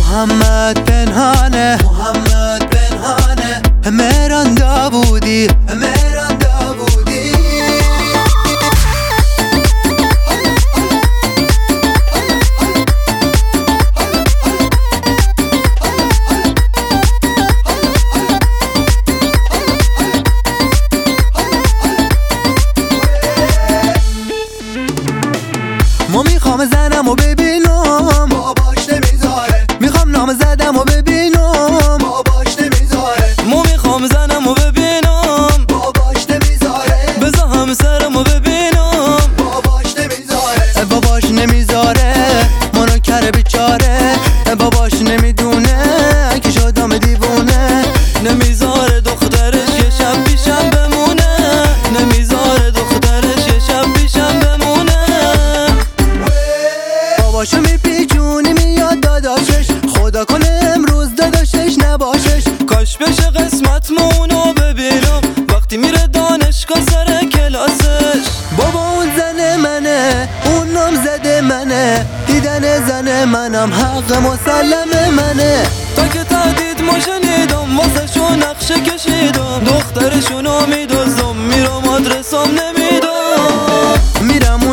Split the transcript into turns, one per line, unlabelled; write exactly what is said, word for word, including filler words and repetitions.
محمد پنهانه محمد پنهانه مهران داوودی مهران داوودی ما میخوام زنم و ببینم باباش نمیذاره میخوام نام زدم و ببینم باباش نمیذاره ما میخوام زنم و ببینم باباش نمیذاره بذار همسرم و ببینم باباش نمیذاره باباش نمیذاره منو کره بیچاره باباش نمیدونه که شدم دیوونه نمیذاره دخترش یه شب پیشم بمونه نمیذاره دخترش یه شب پیشم بمونه باباشو میپیچونی میاد داداشش خدا کنه امروز داداشش نباشش کاش بشه قسمت مونو ببینم وقتی میره دانشگاه سر کلاسش بابا اون زن منه اون نام زده منه دیدن زن منم حق مسلم منه تا که تهدید ما شنیدم واسه شو نقشه کشیدم دخترشونو میدوزم میرم آدرسم نمیدم میرم